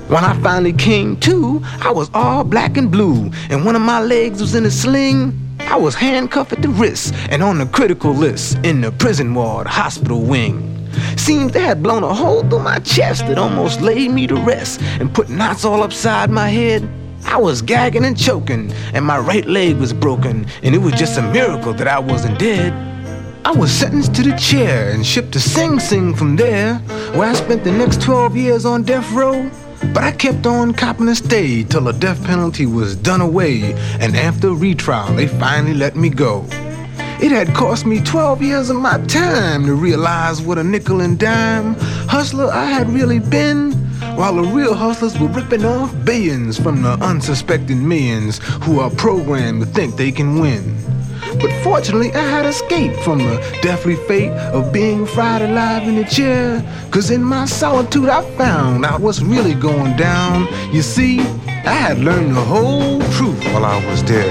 When I finally came to, I was all black and blue, and one of my legs was in a sling. I was handcuffed at the wrist and on the critical list in the prison ward hospital wing. Seems they had blown a hole through my chest that almost laid me to rest and put knots all upside my head. I was gagging and choking, and my right leg was broken, and it was just a miracle that I wasn't dead. I was sentenced to the chair and shipped to Sing Sing from there, where I spent the next 12 years on death row. But I kept on copping a stay till the death penalty was done away, and after retrial they finally let me go. It had cost me 12 years of my time to realize what a nickel and dime hustler I had really been, while the real hustlers were ripping off billions from the unsuspecting millions who are programmed to think they can win. But fortunately I had escaped from the deathly fate of being fried alive in a chair, 'cause in my solitude I found out what's really going down. You see, I had learned the whole truth while I was dead.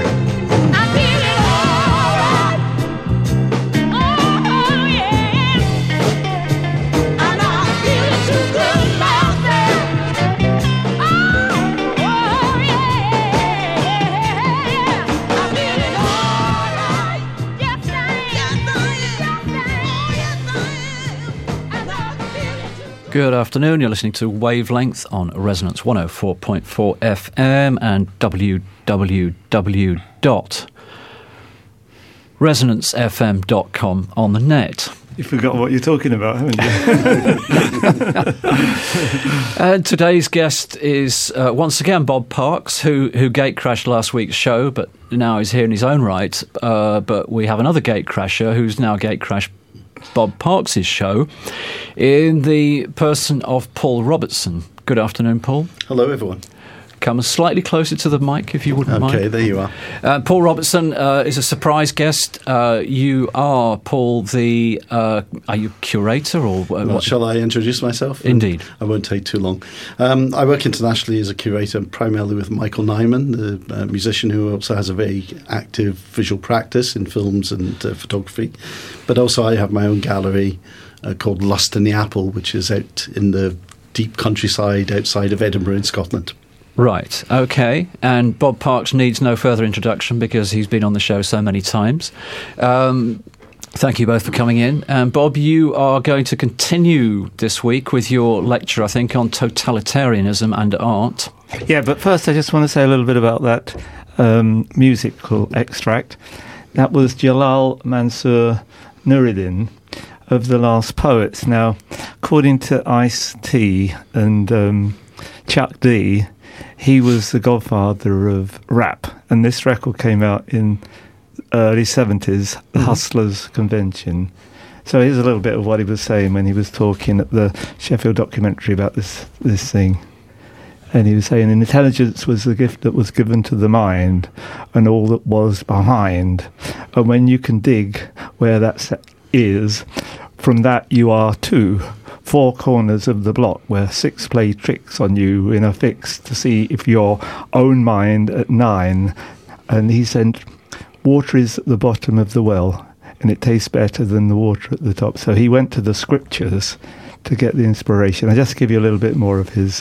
Good afternoon, you're listening to Wavelength on Resonance 104.4 FM and www.resonancefm.com on the net. You forgot what you're talking about, haven't you? And today's guest is once again Bob Parks, who gatecrashed last week's show, but now is here in his own right. But we have another gatecrasher who's now gatecrashed Bob Parks' show in the person of Paul Robertson. Good afternoon, Paul. Hello, everyone. Come slightly closer to the mic if you wouldn't mind. Okay, there you are. Paul Robertson is a surprise guest. You are, Paul, are you curator or what? Shall I introduce myself? Indeed. I won't take too long. I work internationally as a curator, primarily with Michael Nyman, the musician who also has a very active visual practice in films and photography. But also I have my own gallery called Lust in the Apple, which is out in the deep countryside outside of Edinburgh in Scotland. Right, okay. And Bob Parks needs no further introduction because he's been on the show so many times. Thank you both for coming in. Bob, you are going to continue this week with your lecture, I think, on totalitarianism and art. Yeah, but first I just want to say a little bit about that musical extract. That was Jalal Mansur Nuruddin of The Last Poets. Now, according to Ice-T and Chuck D, he was the godfather of rap, and this record came out in early 70s, the Hustlers Convention. So here's a little bit of what he was saying when he was talking at the Sheffield documentary about this thing. And he was saying, intelligence was the gift that was given to the mind and all that was behind. And when you can dig where that is, from that you are too. 4 corners of the block where 6 play tricks on you in a fix to see if your own mind at 9. And he said, water is at the bottom of the well and it tastes better than the water at the top. So he went to the scriptures to get the inspiration. I'll just give you a little bit more of his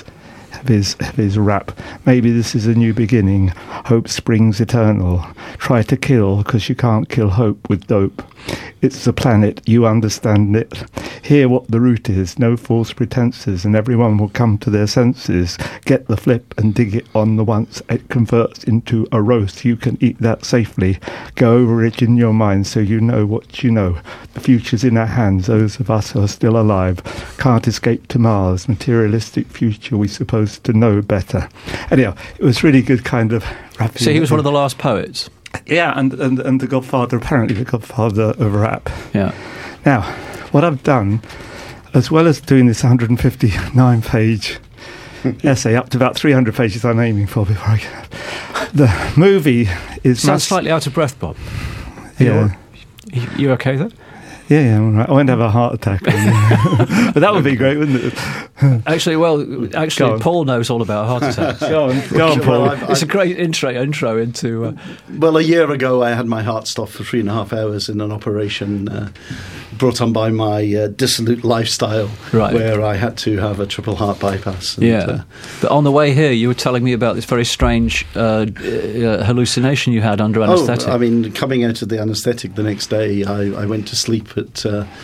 rap. Maybe this is a new beginning. Hope springs eternal. Try to kill because you can't kill hope with dope. It's the planet, you understand it. Hear what the root is, no false pretenses, and everyone will come to their senses. Get the flip and dig it on the once. It converts into a roast. You can eat that safely. Go over it in your mind so you know what you know. The future's in our hands, those of us who are still alive. Can't escape to Mars. Materialistic future, we supposed to know better. Anyhow, it was really good kind of rapping. So he was one of the last poets? Yeah, and the godfather, apparently the godfather of rap. Yeah. Now, what I've done, as well as doing this 159-page essay, up to about 300 pages I'm aiming for before I get the movie is... Sounds slightly out of breath, Bob. Yeah. You okay there? Yeah, all right. I won't have a heart attack. But that would be great, wouldn't it? Actually, Paul knows all about heart attacks. Go on, Paul. Well, it's a great intro into... Well, a year ago, I had my heart stopped for 3.5 hours in an operation brought on by my dissolute lifestyle, where I had to have a triple heart bypass. And, but on the way here, you were telling me about this very strange hallucination you had under anaesthetic. I mean, coming out of the anaesthetic the next day, I went to sleep at,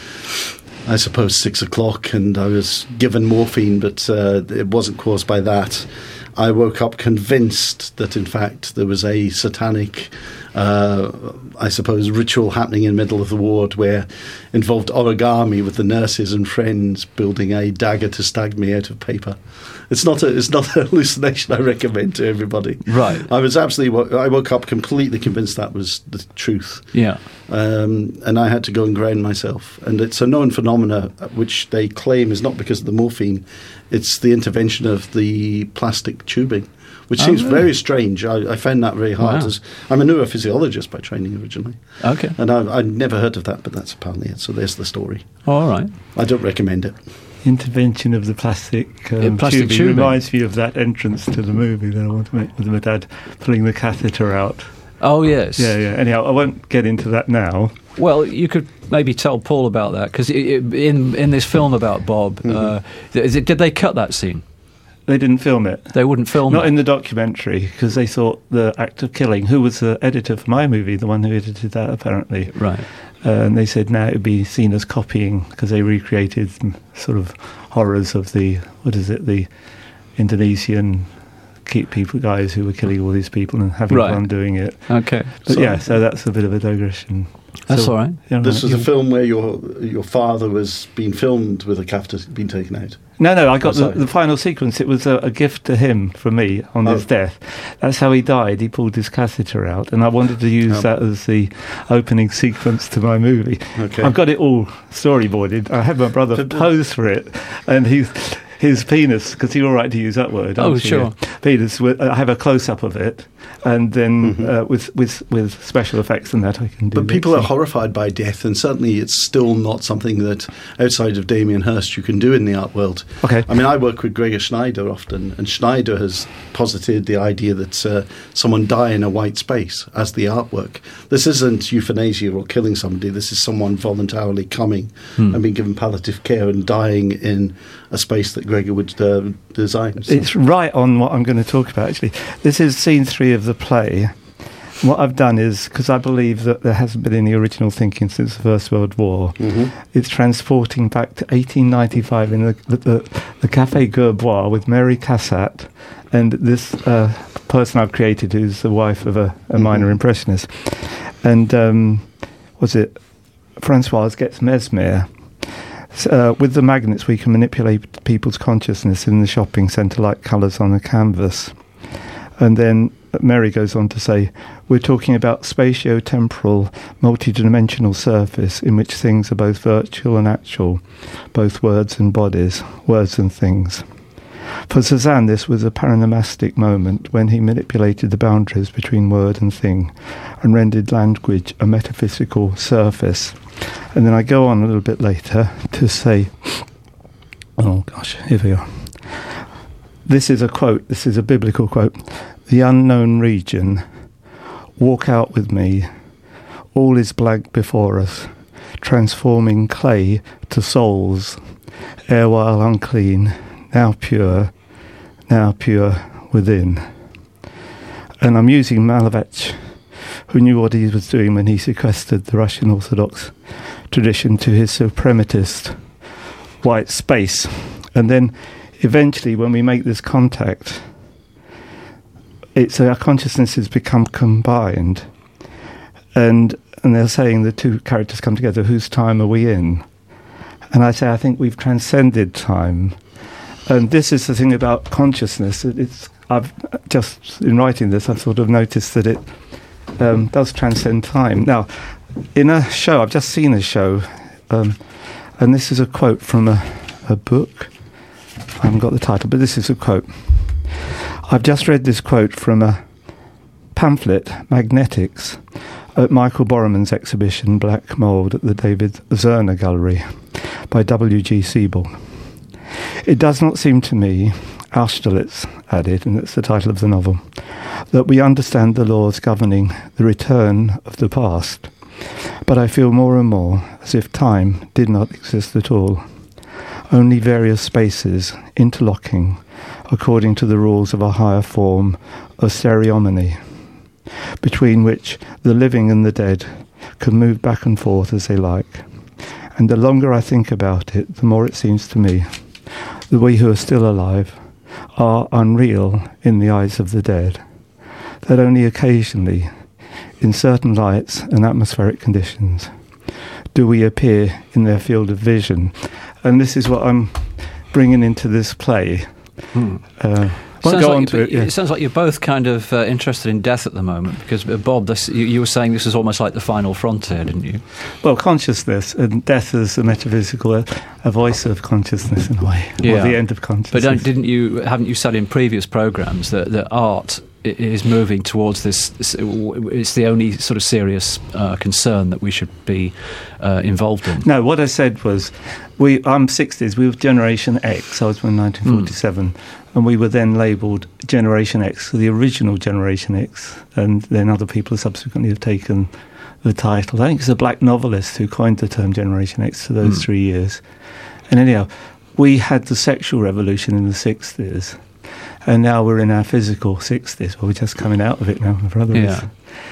I suppose, 6 o'clock, and I was given morphine, but it wasn't caused by that. I woke up convinced that, in fact, there was a satanic, I suppose, ritual happening in the middle of the ward where involved origami with the nurses and friends building a dagger to stab me out of paper. It's not a hallucination I recommend to everybody. Right. I woke up completely convinced that was the truth. Yeah. And I had to go and ground myself. And it's a known phenomena which they claim is not because of the morphine. It's the intervention of the plastic tubing, which seems very strange. I found that very hard. Wow. I'm a neurophysiologist by training originally. Okay. And I'd never heard of that, but that's apparently it. So there's the story. All right. I don't recommend it. Intervention of the plastic tubing reminds me of that entrance to the movie that I want to make with my dad pulling the catheter out. Oh, yes. Yeah. Anyhow, I won't get into that now. Well, you could maybe tell Paul about that, because in this film about Bob, did they cut that scene? They didn't film it. They wouldn't film it? Not in the documentary, because they thought the act of killing, who was the editor for my movie, the one who edited that apparently. Right. And they said now it would be seen as copying, because they recreated sort of horrors of the Indonesian guys who were killing all these people and having fun doing it. Okay. But so that's a bit of a digression. That's all right. This was a film where your father was being filmed with a catheter being taken out. No, I got the final sequence. It was a gift to him from me on his death. That's how he died. He pulled his catheter out, and I wanted to use that as the opening sequence to my movie. Okay. I've got it all storyboarded. I had my brother pose for it, and his penis, because you're all right to use that word. Oh, sure. Penis. I have a close-up of it, and then with special effects and that I can do. But people are horrified by death, and certainly it's still not something that outside of Damien Hirst you can do in the art world. Okay. I mean, I work with Gregor Schneider often, and Schneider has posited the idea that someone die in a white space as the artwork. This isn't euthanasia or killing somebody. This is someone voluntarily coming and being given palliative care and dying in a space that Gregor would design. So. It's right on what I'm going to talk about, actually. This is scene 3 of the play. What I've done is, because I believe that there hasn't been any original thinking since the First World War, it's transporting back to 1895 in the Café Gerbois with Mary Cassatt and this person I've created who's the wife of a minor impressionist. And was it Francoise gets Mesmer. With the magnets we can manipulate people's consciousness in the shopping centre like colours on a canvas. And then Mary goes on to say, we're talking about spatio-temporal, multidimensional surface in which things are both virtual and actual, both words and bodies, words and things. For Cézanne, this was a paradigmatic moment when he manipulated the boundaries between word and thing and rendered language a metaphysical surface. And then I go on a little bit later to say, oh gosh, here we are. This is a quote, this is a biblical quote. The unknown region, walk out with me, all is blank before us, transforming clay to souls, erewhile unclean, now pure within. And I'm using Malevich, who knew what he was doing when he sequestered the Russian Orthodox tradition to his suprematist white space. And then eventually when we make this contact, our consciousnesses become combined, and they're saying the two characters come together, whose time are we in? And I say, I think we've transcended time. And this is the thing about consciousness. I've just, in writing this, I've sort of noticed that it does transcend time. Now, in a show, I've just seen a show, and this is a quote from a book. I haven't got the title, but this is a quote. I've just read this quote from a pamphlet, Magnetics, at Michael Borman's exhibition Black Mould at the David Zerner Gallery by W.G. Siebel. It does not seem to me, Austerlitz added, and that's the title of the novel, that we understand the laws governing the return of the past, but I feel more and more as if time did not exist at all, only various spaces interlocking according to the rules of a higher form of stereomony, between which the living and the dead can move back and forth as they like. And the longer I think about it, the more it seems to me that we who are still alive are unreal in the eyes of the dead, that only occasionally, in certain lights and atmospheric conditions, do we appear in their field of vision. And this is what I'm bringing into this play. It sounds like you're both kind of interested in death at the moment, because Bob, you were saying this is almost like the final frontier, didn't you? Well, consciousness and death as a metaphysical, a voice of consciousness in a way, or the end of consciousness. But haven't you said in previous programmes that art is moving towards this? It's the only sort of serious concern that we should be involved in. No, what I said was, I'm 60s. We were Generation X. I was born in 1947, and we were then labelled Generation X, the original Generation X, and then other people subsequently have taken the title. I think it's a black novelist who coined the term Generation X for those 3 years. And anyhow, we had the sexual revolution in the 60s. And now we're in our physical 60s. Well, we're just coming out of it now, my brother is.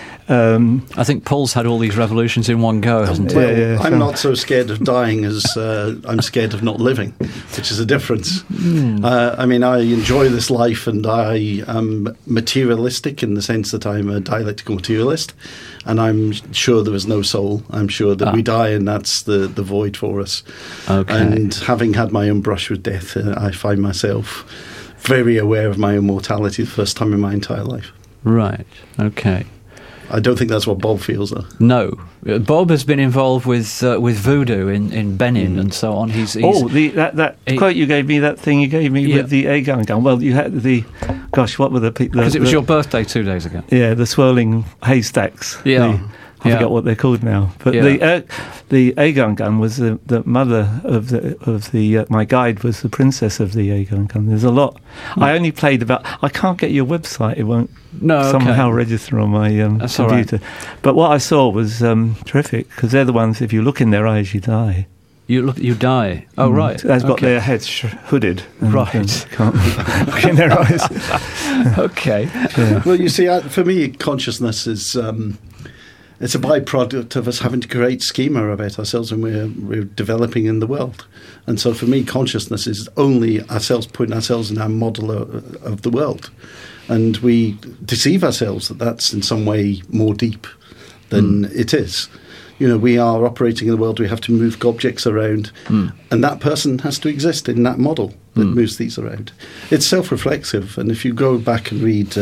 I think Paul's had all these revolutions in one go, hasn't he? Well, I'm not so scared of dying as I'm scared of not living, which is a difference. I mean, I enjoy this life, and I am materialistic in the sense that I'm a dialectical materialist, and I'm sure there is no soul. I'm sure that we die, and that's the void for us. Okay. And having had my own brush with death, I find myself very aware of my own mortality the first time in my entire life. Right, okay. I don't think that's what Bob feels, though. No. Bob has been involved with voodoo in Benin and so on. He's that quote you gave me, that thing you gave me with the Aegon gun. Well, you had what were the... Because it was your birthday 2 days ago. Yeah, the swirling haystacks. Yeah. I forgot what they're called now. But the Aegon gun was the mother of the my guide was the princess of the Aegon gun. There's a lot. I only played about... I can't get your website. It won't somehow register on my computer. Right. But what I saw was terrific, because they're the ones, if you look in their eyes, you die. You die. Oh, right. They've got their heads hooded. Right. Can't look in their eyes. Okay. Yeah. Well, you see, for me, consciousness is... it's a byproduct of us having to create schema about ourselves when we're developing in the world. And so for me, consciousness is only ourselves putting ourselves in our model of the world. And we deceive ourselves that that's in some way more deep than it is. You know, we are operating in the world, we have to move objects around, and that person has to exist in that model that moves these around. It's self-reflexive, and if you go back and read...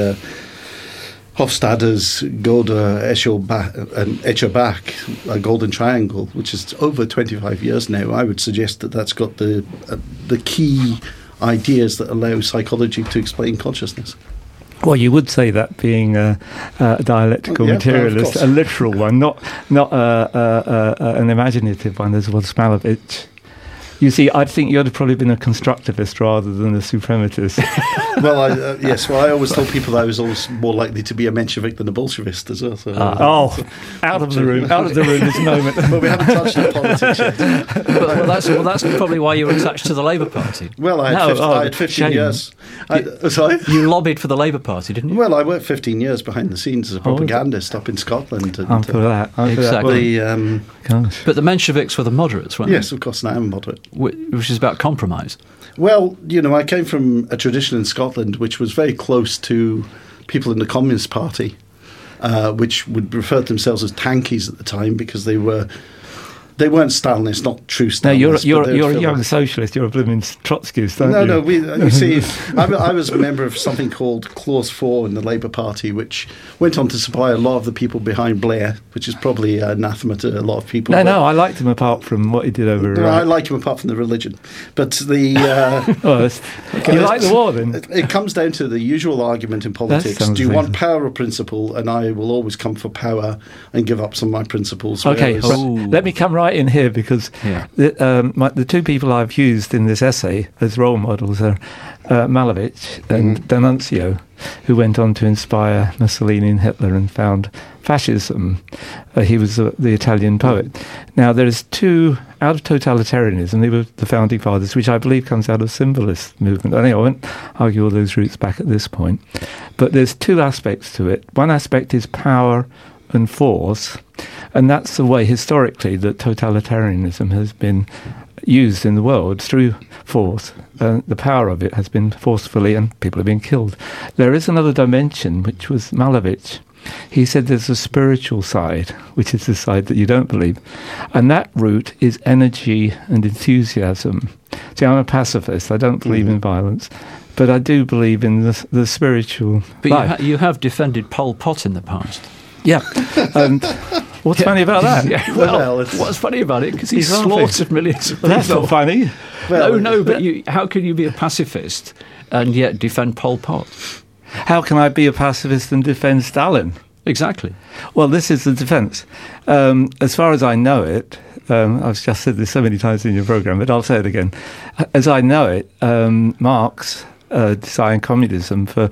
Hofstadter's Goda and Escher-Bach, A Golden Triangle, which is over 25 years now, I would suggest that that's got the key ideas that allow psychology to explain consciousness. Well, you would say that being a dialectical materialist, a literal one, not an imaginative one, as was Malevich. You see, I think you'd have probably been a constructivist rather than a suprematist. Well, I always told people that I was always more likely to be a Menshevik than a Bolshevist as well. So, out of the room this moment. But we haven't touched on politics yet. well, that's probably why you were attached to the Labour Party. Well, I had 15 years. Sorry? You lobbied for the Labour Party, didn't you? Well, I worked 15 years behind the scenes as a propagandist up in Scotland. I'm for that. Exactly. Gosh. But the Mensheviks were the moderates, weren't they? Yes, of course, and I am a moderate. Which is about compromise. Well, you know, I came from a tradition in Scotland which was very close to people in the Communist Party, which would refer to themselves as tankies at the time because they were They weren't Stalinists, not true Stalinists. No, you're a young socialist. You're a blooming Trotskyist, aren't you? No. You see, I was a member of something called Clause 4 in the Labour Party, which went on to supply a lot of the people behind Blair, which is probably anathema to a lot of people. No, I liked him apart from what he did over Iraq. I like him apart from the religion. But the... you like the war, then? It comes down to the usual argument in politics. Do you want power or principle? And I will always come for power and give up some of my principles. Okay, let me come right in here, because the two people I've used in this essay as role models are Malevich and D'Annunzio, who went on to inspire Mussolini and Hitler and found fascism. He was the Italian poet. Now, there's two, out of totalitarianism, they were the founding fathers, which I believe comes out of symbolist movement. I won't argue all those roots back at this point. But there's two aspects to it. One aspect is power and force, and that's the way historically that totalitarianism has been used in the world, through force. The power of it has been forcefully, and people have been killed. There is another dimension, which was Malevich. He said there's a spiritual side, which is the side that you don't believe, and that root is energy and enthusiasm. See, I'm a pacifist. I don't believe in violence, but I do believe in the spiritual life. But you have defended Pol Pot in the past. Yeah, and what's funny about that? Yeah, well, what's funny about it? Because he slaughtered millions of people. That's not funny. Well, no, but how can you be a pacifist and yet defend Pol Pot? How can I be a pacifist and defend Stalin? Exactly. Well, this is the defence. As far as I know it, I've just said this so many times in your programme, but I'll say it again. As I know it, Marx designed communism for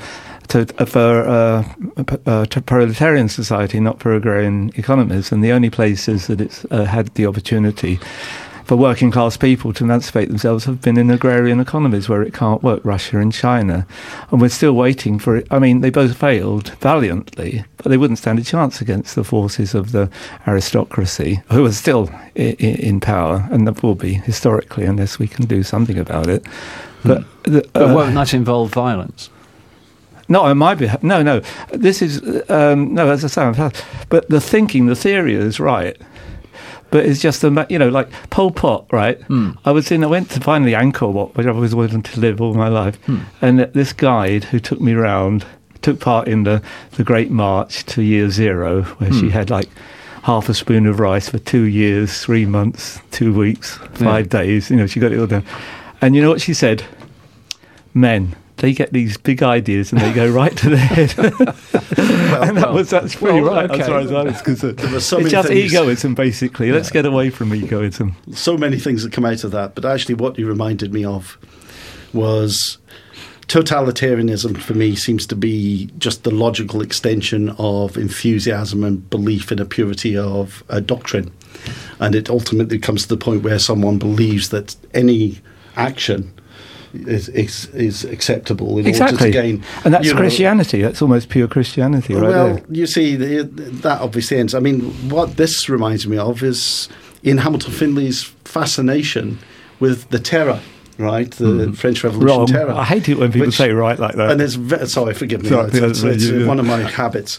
proletarian society, not for agrarian economies, and the only places that it's had the opportunity for working class people to emancipate themselves have been in agrarian economies where it can't work, Russia and China. And we're still waiting for it. I mean, they both failed valiantly, but they wouldn't stand a chance against the forces of the aristocracy, who are still in power, and that will be historically, unless we can do something about it. But won't that involve violence? Not on my behalf. No. This is no, as I say, but the theory is right. But it's just like Pol Pot, right? I went to finally Angkor Wat, where I've always wanted to live all my life, and this guide who took me round took part in the Great March to Year Zero, where she had like half a spoon of rice for 2 years, 3 months, 2 weeks, 5 days. She got it all done. And you know what she said? Men, they get these big ideas and they go right to their head. That's pretty right, okay. As far as I was concerned. It's just egoism, basically. Let's get away from egoism. So many things that come out of that, but actually what you reminded me of was totalitarianism, for me, seems to be just the logical extension of enthusiasm and belief in a purity of a doctrine. And it ultimately comes to the point where someone believes that any action is acceptable in order to gain. And that's Christianity. That's almost pure Christianity, right? Well, you see, that obviously ends. I mean, what this reminds me of is Ian Hamilton Finley's fascination with the terror. Right, the French Revolution terror. I hate it when people say right like that. And it's sorry, forgive me. It's one of my habits.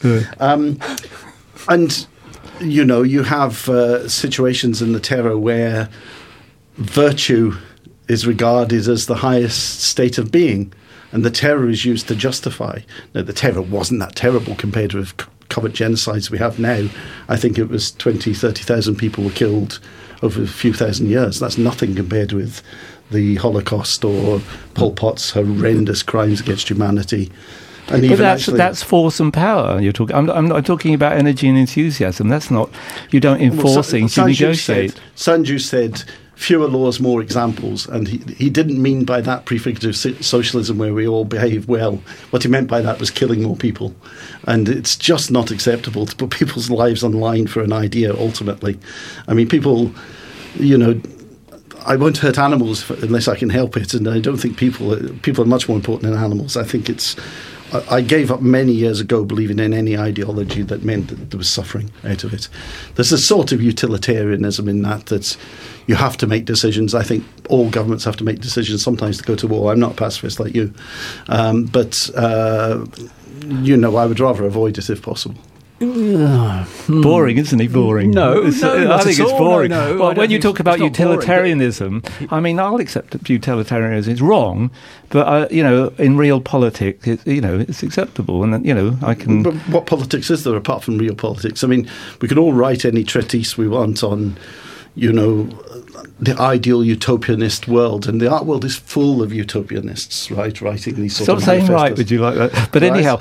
And you have situations in the terror where virtue is regarded as the highest state of being, and the terror is used to justify. Now, the terror wasn't that terrible compared with covert genocides we have now. I think it was 20,000, 30,000 people were killed over a few thousand years. That's nothing compared with the Holocaust or Pol Pot's horrendous crimes against humanity. And even that's force and power you're talking. I'm not talking about energy and enthusiasm. That's not. You don't enforce things. You negotiate. Sanju said, fewer laws, more examples. And he didn't mean by that prefigurative socialism where we all behave well. What he meant by that was killing more people. And it's just not acceptable to put people's lives on the line for an idea, ultimately. I mean, people, I won't hurt animals unless I can help it. And I don't think people are much more important than animals. I think I gave up many years ago believing in any ideology that meant that there was suffering out of it. There's a sort of utilitarianism in that you have to make decisions. I think all governments have to make decisions sometimes to go to war. I'm not a pacifist like you. But I would rather avoid it if possible. Boring, isn't he? Boring. No, It's- no, I not think at it's all. boring. No, I well, don't when you think talk about it's not boring, but- utilitarianism, I mean, I'll accept that utilitarianism is wrong, but in real politics, it's acceptable, and I can. But what politics is there apart from real politics? I mean, we can all write any treatise we want on, the ideal utopianist world, and the art world is full of utopianists, right? Writing these sort Stop of saying right, manifestos. would you like that? But Right. anyhow,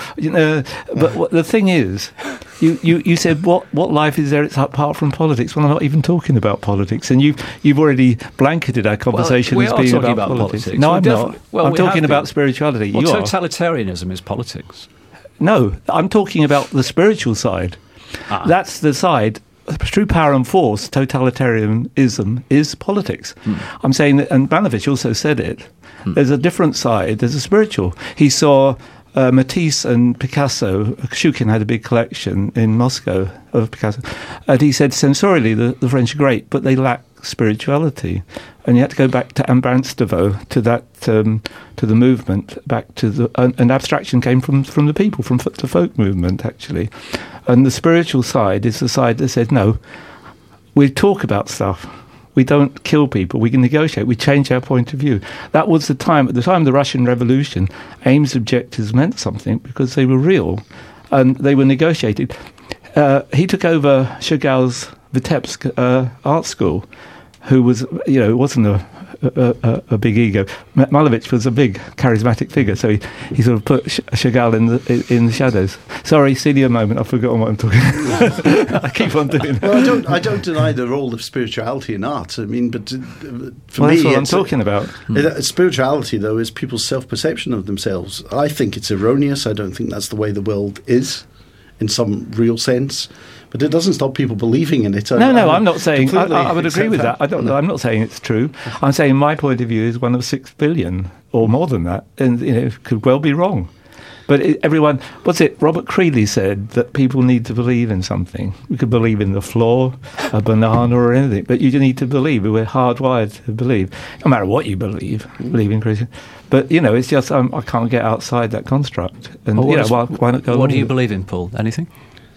the thing is, you said what life is there apart from politics? Well, I'm not even talking about politics, and you've already blanketed our conversation we as are being talking about about politics. politics. No, We I'm not. definitely- well, I'm we talking have about been. spirituality. Well, you are. totalitarianism is politics. No, I'm talking about the spiritual side. Ah. That's the side. Through power and force, totalitarianism is politics. I'm saying that, and Banovich also said it. There's a different side. There's a spiritual. He saw Matisse and Picasso. Shukin had a big collection in Moscow of Picasso, and he said sensorially the French are great, but they lack spirituality. And you had to go back to Ambranstevo, to that, to the movement, back to the, and abstraction came from the people, from the folk movement actually. And the spiritual side is the side that said, no, we talk about stuff. We don't kill people. We can negotiate. We change our point of view. That was the time. At the time of the Russian Revolution, Ames' objectives meant something because they were real and they were negotiated. He took over Chagall's Vitebsk art school, who was, wasn't a big ego. Malevich was a big charismatic figure, so he sort of put Chagall in the shadows. Sorry, senior moment. I've forgotten what I'm talking about. I keep on doing that. Well, I don't deny the role of spirituality in art. I mean, but for me, That's what I'm talking about. Spirituality, though, is people's self-perception of themselves. I think it's erroneous. I don't think that's the way the world is, in some real sense. But it doesn't stop people believing in it. No, I'm not saying. completely I would agree with that. I'm not saying it's true. I'm saying my point of view is one of 6 billion or more than that, and it could well be wrong. But everyone, Robert Creeley said that people need to believe in something. We could believe in the floor, a banana, or anything, but you need to believe. We're hardwired to believe, no matter what you believe in Christian. But it's just I can't get outside that construct. And why not go? What do you believe in, Paul? Anything?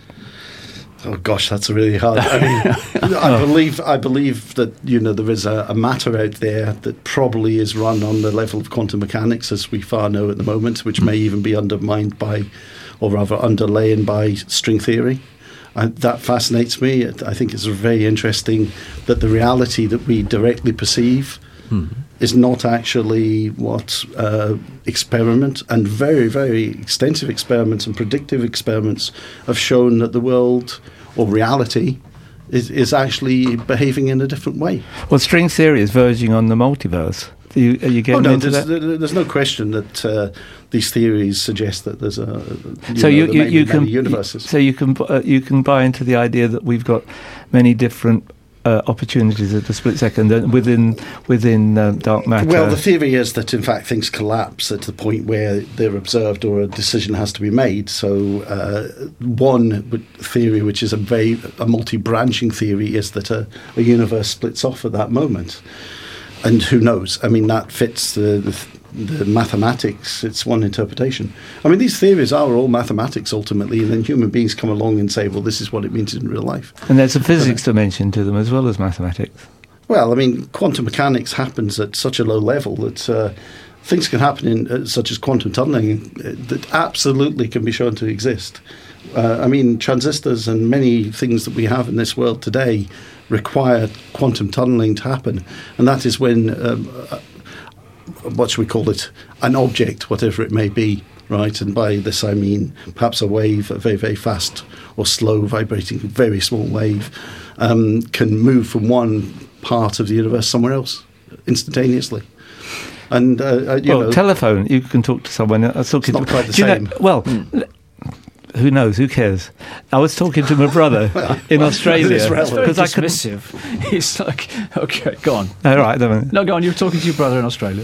Oh gosh, that's really hard. I mean, I believe that there is a matter out there that probably is run on the level of quantum mechanics, as we far know at the moment, which may even be undermined by, or rather underlain by, string theory. That fascinates me. I think it's very interesting that the reality that we directly perceive is not actually what experiment and very, very extensive experiments and predictive experiments have shown that the world or reality is actually behaving in a different way. Well, string theory is verging on the multiverse. Are you getting into that? There's no question that these theories suggest that there's you can many universes. So you can buy into the idea that we've got many different opportunities at a split second within dark matter. Well, the theory is that in fact things collapse at the point where they're observed or a decision has to be made. So one theory, which is a multi-branching theory, is that a universe splits off at that moment. And who knows? I mean, that fits the mathematics. It's one interpretation. I mean, these theories are all mathematics ultimately, and then human beings come along and say, well, this is what it means in real life. And there's a physics dimension to them as well as mathematics. Well, I mean, quantum mechanics happens at such a low level that things can happen such as quantum tunneling that absolutely can be shown to exist. I mean, transistors and many things that we have in this world today require quantum tunneling to happen, and that is when what should we call it, an object, whatever it may be, right? And by this I mean perhaps a wave, a very, very fast or slow vibrating, very small wave, can move from one part of the universe somewhere else instantaneously. And telephone, you can talk to someone. It's not quite the same. Who knows? Who cares? I was talking to my brother in Australia because I dismissive. He's like, okay, go on. All right, no, go on. You were talking to your brother in Australia,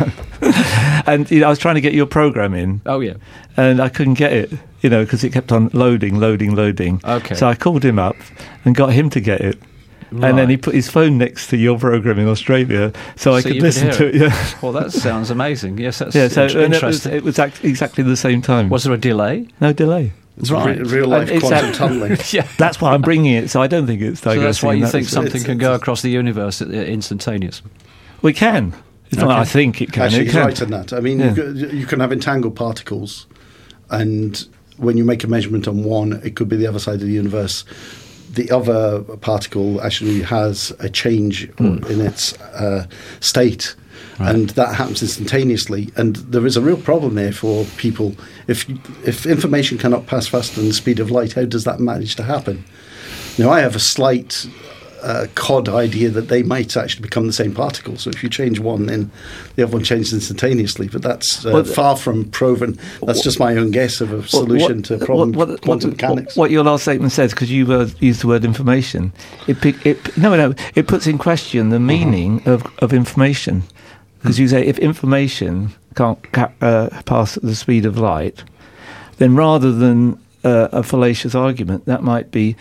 and I was trying to get your program in. Oh yeah, and I couldn't get it, because it kept on loading. Okay. So I called him up and got him to get it. Right. And then he put his phone next to your program in Australia, so I could listen to it. Yeah. Well, that sounds amazing. Yes, that's interesting. It was exactly the same time. Was there a delay? No delay. It's Right. real life And quantum tunneling. Yeah. That's why I'm bringing it, so I don't think it's So digressing. that's why you think That's- something can go across the universe instantaneous. We can. It's not Okay. I think it can. Actually, it he's can. right in that. I mean, Yeah. you can have entangled particles, and when you make a measurement on one, it could be the other side of the universe. The other particle actually has a change in its state, and that happens instantaneously. And there is a real problem there for people. If information cannot pass faster than the speed of light, how does that manage to happen? Now, I have a slight cod idea that they might actually become the same particle. So if you change one, then the other one changes instantaneously. But that's far from proven. That's just my own guess of a solution to a problem. Quantum mechanics. What your last statement says, because you used the word information, it puts in question the meaning of information. Because you say if information can't pass at the speed of light, then rather than a fallacious argument, that might be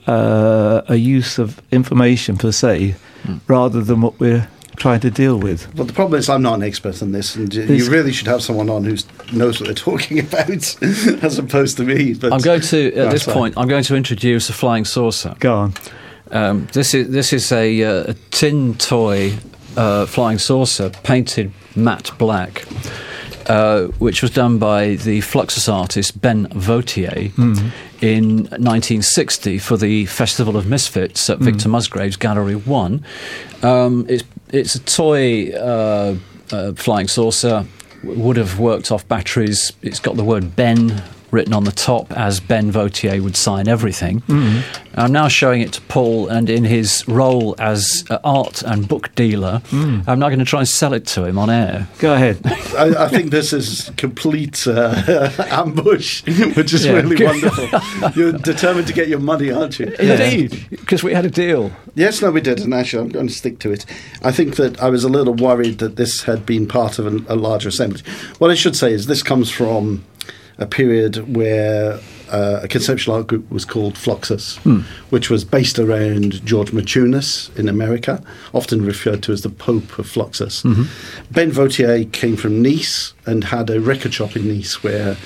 a use of information per se, rather than what we're trying to deal with. But the problem is I'm not an expert on this, and you really should have someone on who knows what they're talking about, as opposed to me. But I'm going to, at this point, I'm going to introduce a flying saucer. Go on. This is a tin toy flying saucer painted matte black, which was done by the Fluxus artist Ben Vautier in 1960 for the Festival of Misfits at Victor Musgrave's Gallery 1. It's a toy flying saucer, would have worked off batteries. It's got the word Ben written on the top, as Ben Vautier would sign everything. I'm now showing it to Paul, and in his role as art and book dealer, I'm now going to try and sell it to him on air. Go ahead. I think this is complete ambush, which is really wonderful. You're determined to get your money, aren't you? Indeed, because we had a deal. Yes, no, we did, and actually I'm going to stick to it. I think that I was a little worried that this had been part of a larger assemblage. What I should say is this comes from a period where a conceptual art group was called Fluxus, which was based around George Maciunas in America, often referred to as the Pope of Fluxus. Ben Vautier came from Nice and had a record shop in Nice where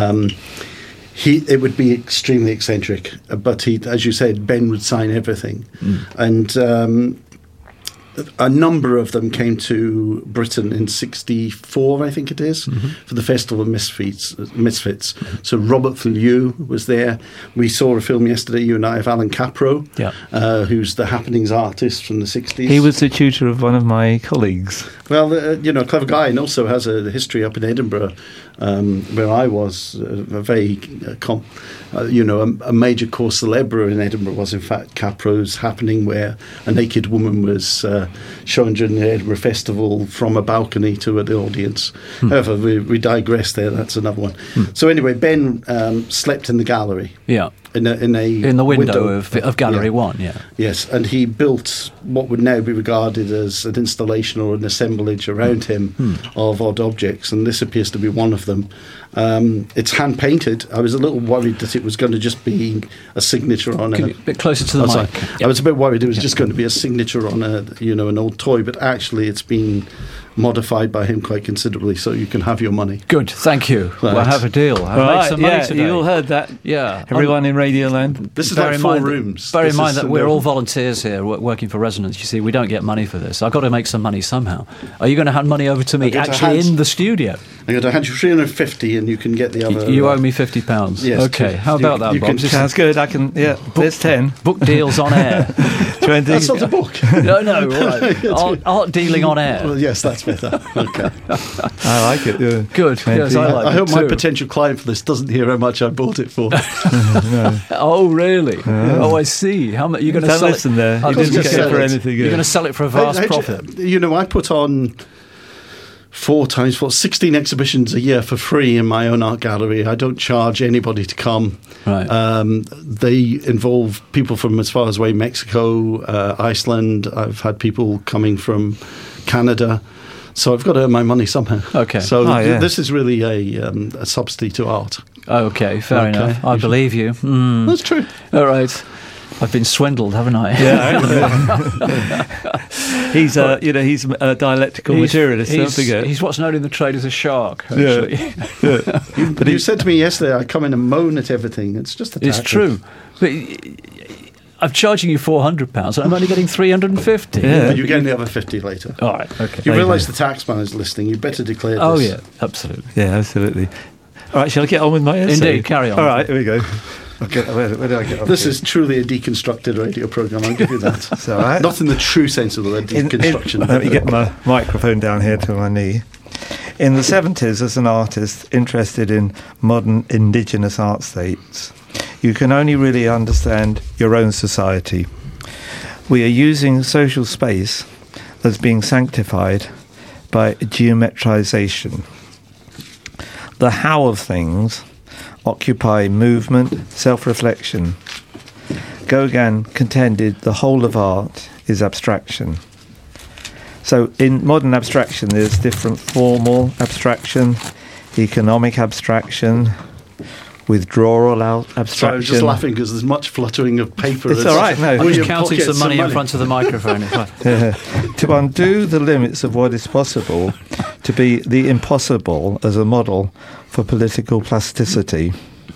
it would be extremely eccentric, but as you said, Ben would sign everything. And a number of them came to Britain in '64, I think it is, for the Festival of Misfits. So Robert Filliou was there. We saw a film yesterday, you and I, of Alan Capro, who's the happenings artist from the '60s. He was the tutor of one of my colleagues. Well, a clever guy, and also has a history up in Edinburgh, where I was a very, a major cause célèbre in Edinburgh was in fact Capro's happening, where a naked woman was shown during the Edinburgh Festival from a balcony to an audience. However, we digress there. That's another one. So anyway, Ben slept in the gallery. Yeah. In the window of Gallery 1, Yes, and he built what would now be regarded as an installation or an assemblage around him of odd objects, and this appears to be one of them. It's hand-painted. I was a little worried that it was going to just be a signature on a bit closer to the mic. Sorry. I was a bit worried it was just going to be a signature on an old toy, but actually it's been modified by him quite considerably, so you can have your money. Good, thank you. Right. We'll have a deal. I've made some money today. You all heard that. Yeah. Everyone in Radioland. This is like 4 rooms. Bear in mind that we're all volunteers here working for Resonance. You see, we don't get money for this. I've got to make some money somehow. Are you going to hand money over to me actually in the studio? I'm going to hand you 350 and you can get the other... You owe me £50. Yes. Okay, how about that, Bob? Sounds good. I can, there's 10. Book deals on air. 20. That's not a book. No, right. Art dealing on air. Well, yes, that's better. Okay. I like it. Yeah. Good. Yes, I hope my too. potential client for this doesn't hear how much I bought it for. No. Oh, really? Oh, I see. How much you're going to sell listen it? there. You didn't get it for anything. You're going to sell it for a vast profit. I put on 16 exhibitions a year for free in my own art gallery. I don't charge anybody to come. Right. They involve people from as far as away Mexico, Iceland. I've had people coming from Canada. So I've got to earn my money somehow. Okay. So this is really a subsidy to art. Okay, fair enough. I believe you. That's true. All right. I've been swindled, haven't I? Yeah. He's a dialectical materialist. Don't forget. He's what's known in the trade as a shark. Actually. Yeah. But you said to me yesterday, I come in and moan at everything. It's just a It's true. But I'm charging you £400 and I'm only getting 350. Yeah. But you get the other 50 later. All right, okay. You realise the taxman is listening. You better declare this. Oh, yeah, absolutely. Yeah, absolutely. All right, shall I get on with my essay? Indeed, carry on. All right, here we go. Okay, where did I get on? This is truly a deconstructed radio programme, I'll give you that. That's all right. Not in the true sense of the word deconstruction. Let me get my microphone down here to my knee. In the 70s, as an artist interested in modern indigenous art states, you can only really understand your own society. We are using social space as being sanctified by geometrization. The how of things occupy movement, self-reflection. Gauguin contended the whole of art is abstraction. So in modern abstraction, there's different formal abstraction, economic abstraction, withdrawal abstraction. Sorry, I was just laughing because there's much fluttering of paper. It's all right, no. I'm just counting some money in front of the microphone. To undo the limits of what is possible, to be the impossible as a model for political plasticity.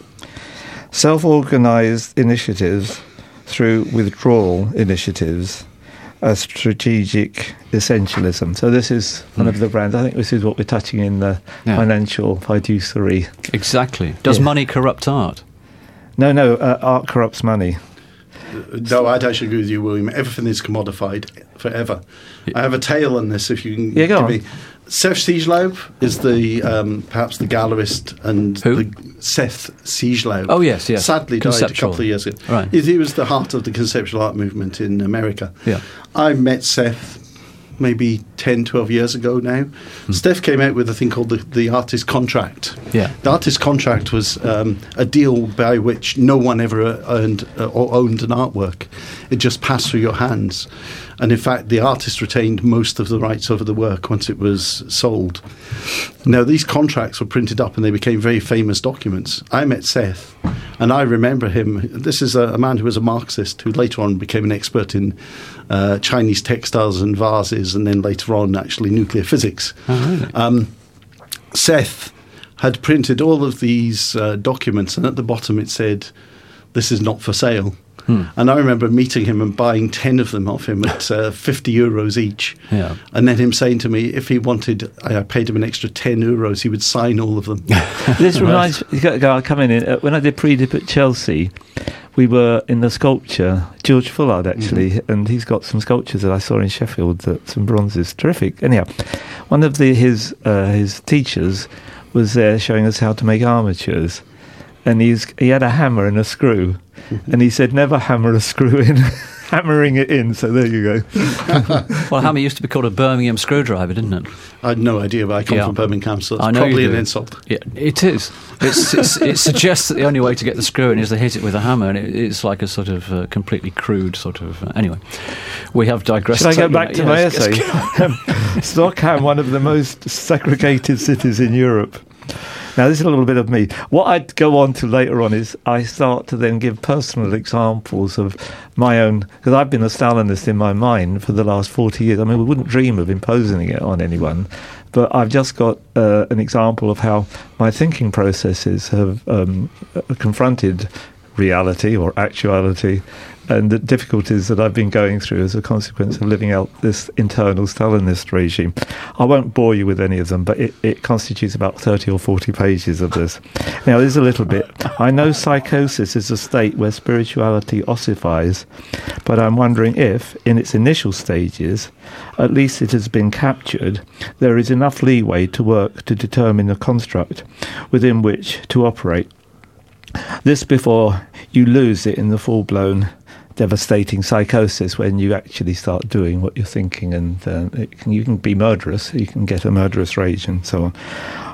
Self-organised initiatives through withdrawal initiatives, a strategic essentialism. So this is one of the brands. I think this is what we're touching in the financial fiduciary. Exactly. Does money corrupt art? No, art corrupts money. No, I'd actually agree with you, William. Everything is commodified forever. I have a tale on this, if you can go give on. me. Serge Siegelaup is the perhaps the gallerist and Who? Seth Siegelaup. Oh, yes. Sadly died a Conceptual. couple of years ago. Right. He was the heart of the conceptual art movement in America. Yeah. I met Seth maybe 10, 12 years ago now. Steph came out with a thing called the Artist Contract. Yeah. The Artist Contract was a deal by which no one ever earned or owned an artwork. It just passed through your hands. And in fact, the artist retained most of the rights over the work once it was sold. Now, these contracts were printed up and they became very famous documents. I met Seth, and I remember him. This is a man who was a Marxist who later on became an expert in Chinese textiles and vases, and then later on, actually, nuclear physics. Oh, really? Seth had printed all of these documents, and at the bottom it said, "This is not for sale." And I remember meeting him and buying 10 of them off him at €50 each. Yeah. And then him saying to me, if he wanted, I paid him an extra €10, he would sign all of them. This reminds me, I come in, when I did pre-dip at Chelsea, we were in the sculpture, George Fullard actually, and he's got some sculptures that I saw in Sheffield, some bronzes, terrific. Anyhow, one of his teachers was there showing us how to make armatures, and he had a hammer and a screw, and he said, never hammer a screw in, hammering it in, so there you go. Well, a hammer used to be called a Birmingham screwdriver, didn't it? I had no idea, but I come from Birmingham, so it's I know probably you an do. insult. Yeah, it is. It suggests that the only way to get the screw in is to hit it with a hammer, and it's like a sort of completely crude sort of... anyway, we have digressed. Should I go back to my Yes, essay? Stockholm, one of the most segregated cities in Europe. Now, this is a little bit of me. What I'd go on to later on is I start to then give personal examples of my own, because I've been a Stalinist in my mind for the last 40 years. I mean, we wouldn't dream of imposing it on anyone, but I've just got an example of how my thinking processes have confronted reality or actuality and the difficulties that I've been going through as a consequence of living out this internal Stalinist regime. I won't bore you with any of them, but it constitutes about 30 or 40 pages of this. Now, there's a little bit. I know psychosis is a state where spirituality ossifies, but I'm wondering if, in its initial stages, at least it has been captured, there is enough leeway to work to determine a construct within which to operate. This before you lose it in the full-blown devastating psychosis when you actually start doing what you're thinking, and you can be murderous, you can get a murderous rage and so on.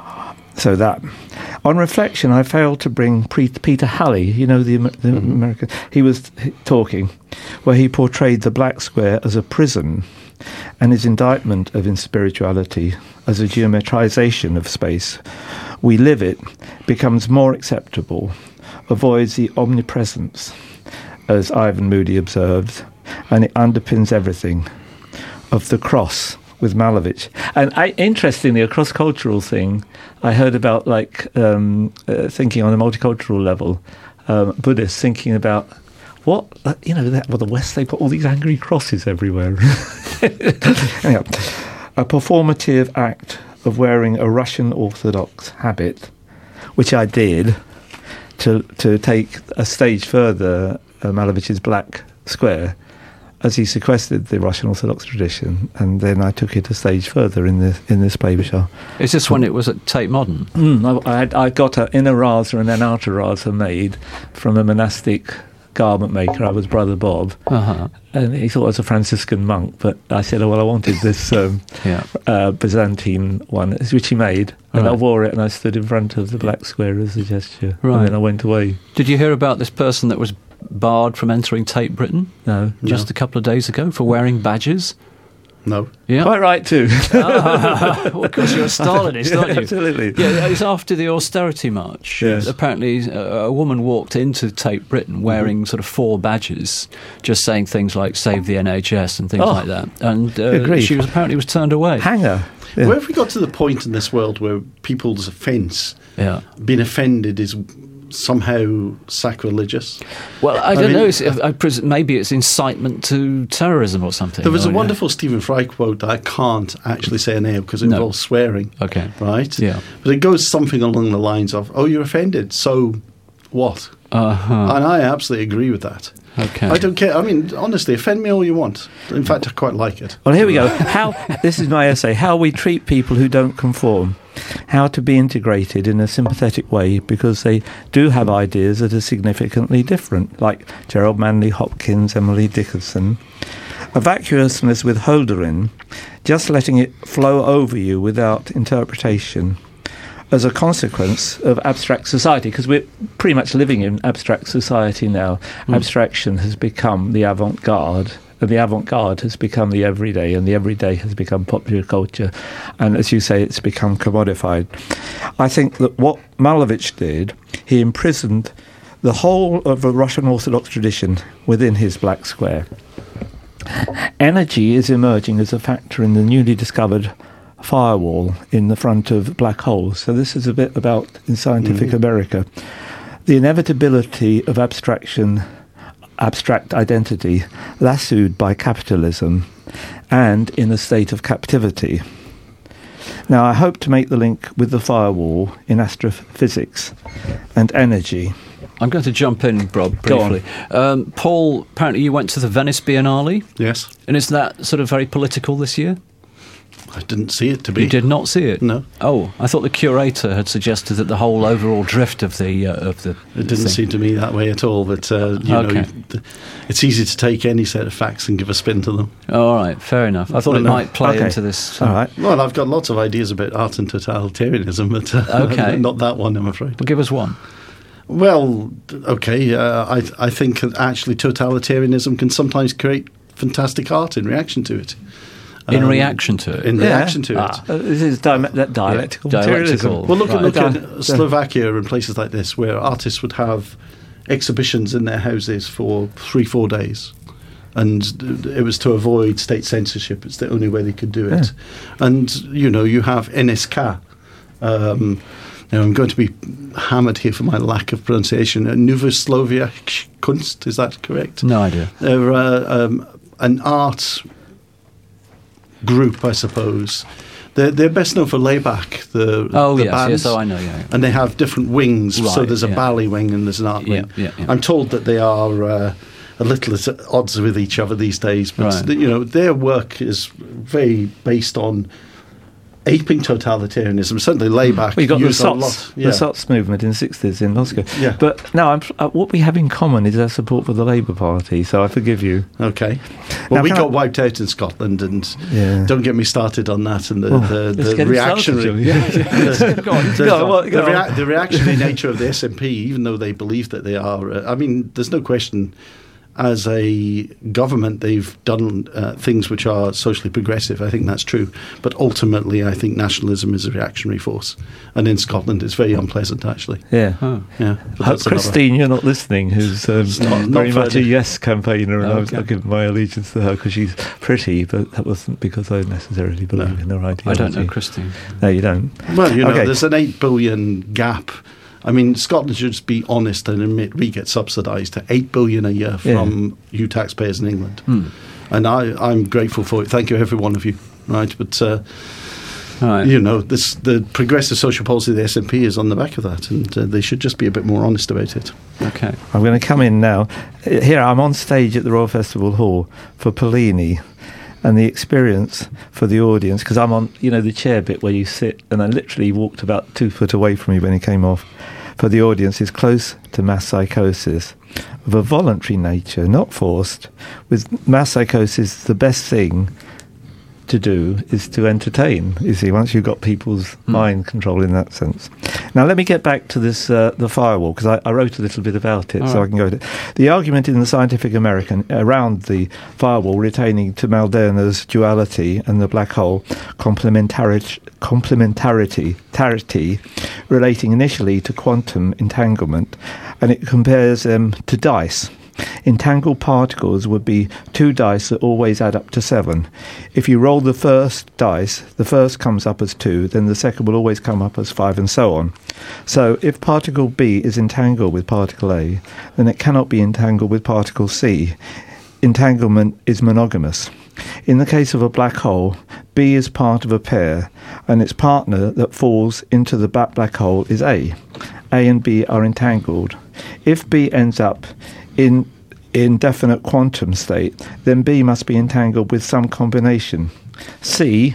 So that, on reflection, I failed to bring Peter Halley, you know, the American, he was talking, where he portrayed the black square as a prison and his indictment of spirituality as a geometrization of space. We live it, becomes more acceptable, avoids the omnipresence, as Ivan Moody observed, and it underpins everything, of the cross with Malevich. And interestingly, a cross-cultural thing, I heard about thinking on a multicultural level, Buddhists thinking about the West, they put all these angry crosses everywhere. Anyhow, a performative act of wearing a Russian Orthodox habit, which I did to take a stage further Malevich's Black Square, as he sequestered the Russian Orthodox tradition, and then I took it a stage further in this play, which Is this when it was at Tate Modern? I got an inner rasa and an outer rasa made from a monastic garment maker. I was Brother Bob, and he thought I was a Franciscan monk, but I said, I wanted this Byzantine one, which he made, and I wore it, and I stood in front of the Black Square as a gesture, and then I went away. Did you hear about this person that was barred from entering Tate Britain? No. Just a couple of days ago for wearing badges? No. Yeah. Quite right too. Well, of course, you're a Stalinist, aren't you? Absolutely. Yeah, it was after the austerity march. Yes. Apparently, a woman walked into Tate Britain wearing sort of 4 badges, just saying things like "Save the NHS" and things like that. And she was turned away. Hanger. Yeah. Where have we got to the point in this world where people's offence, being offended, is somehow sacrilegious? Well, I don't know. Maybe it's incitement to terrorism or something. There was a wonderful Stephen Fry quote that I can't actually say now because it involves swearing. Okay. Right? Yeah. But it goes something along the lines of, "Oh, you're offended, so what?" And I absolutely agree with that. Okay. I don't care. I mean, honestly, offend me all you want. In fact, I quite like it. Well, here we go. This is my essay. How we treat people who don't conform. How to be integrated in a sympathetic way because they do have ideas that are significantly different, like Gerald Manley Hopkins, Emily Dickinson. A vacuousness with Holderlin, just letting it flow over you without interpretation, as a consequence of abstract society, because we're pretty much living in abstract society now. Abstraction has become the avant-garde, and the avant-garde has become the everyday, and the everyday has become popular culture. And as you say, it's become commodified. I think that what Malevich did, he imprisoned the whole of the Russian Orthodox tradition within his Black Square. Energy is emerging as a factor in the newly discovered firewall in the front of black holes. So this is a bit about in Scientific America. The inevitability of abstract identity, lassoed by capitalism and in a state of captivity. Now, I hope to make the link with the firewall in astrophysics and energy. I'm going to jump in, Bob, briefly. Paul, apparently you went to the Venice Biennale. Yes. And is that sort of very political this year? I didn't see it to be. You did not see it? No. Oh, I thought the curator had suggested that the whole overall drift of the It didn't seem to me that way at all, but it's easy to take any set of facts and give a spin to them. All right, fair enough. I thought it might play into this. All right. Well, I've got lots of ideas about art and totalitarianism, but not that one, I'm afraid. Well, give us one. Well, okay, I think actually totalitarianism can sometimes create fantastic art in reaction to it. In reaction to it? In reaction to it. This is dialectical materialism. Well, look at Slovakia and places like this where artists would have exhibitions in their houses for 3-4 days. And it was to avoid state censorship. It's the only way they could do it. Yeah. And, you have NSK. Now, I'm going to be hammered here for my lack of pronunciation. Novoslovia Kunst, is that correct? No idea. They're an art group, I suppose. They're best known for Laybach, the bands. Yes, I know, yeah. And they have different wings, right, so there's a ballet wing and there's an art wing. Yeah. I'm told that they are a little at odds with each other these days, but their work is very based on aping totalitarianism. Certainly Laybach used a lot. The SOTS movement in the 60s in Moscow. Yeah. But no, what we have in common is our support for the Labour Party, so I forgive you. Okay. Well, we got wiped out in Scotland, and don't get me started on that, and the reactionary... The reactionary nature of the SNP, even though they believe that they are... there's no question... as a government, they've done things which are socially progressive. I think that's true. But ultimately, I think nationalism is a reactionary force. And in Scotland, it's very unpleasant, actually. Yeah. Oh. Yeah. Christine, you're not listening, who's not very much a further. yes campaigner, and Okay. I've given my allegiance to her because she's pretty, but that wasn't because I necessarily believe in her ideology. I don't know Christine. No, you don't. Well, you know, Okay. there's an 8 billion gap. I mean, Scotland should just be honest and admit we get subsidised to 8 billion a year from you taxpayers in England. And I'm grateful for it. Thank you, every one of you. Right, but Right. you know, the progressive social policy of the SNP is on the back of that, and they should just be a bit more honest about it. Okay. I'm going to come in now. Here, I'm on stage at the Royal Festival Hall for Pellini, and the experience for the audience, because I'm on, the chair bit where you sit, and I literally walked about 2 foot away from you when he came off. For the audience is close to mass psychosis of a voluntary nature, not forced. With mass psychosis, the best thing to do is to entertain, you see, once you've got people's mind control in that sense. Now let me get back to this the firewall, because I wrote a little bit about it, so I can go to it. The argument in the Scientific American around the firewall retaining to Malderna's duality and the black hole complementarity relating initially to quantum entanglement, and it compares them to dice. Entangled particles would be 2 dice that always add up to 7. If you roll the first dice, the first comes up as 2, then the second will always come up as 5, and so on. So if particle B is entangled with particle A, then it cannot be entangled with particle C. Entanglement is monogamous. In the case of a black hole, B is part of a pair, and its partner that falls into the black hole is A. A and B are entangled. If B ends up in indefinite quantum state, then B must be entangled with some combination. C,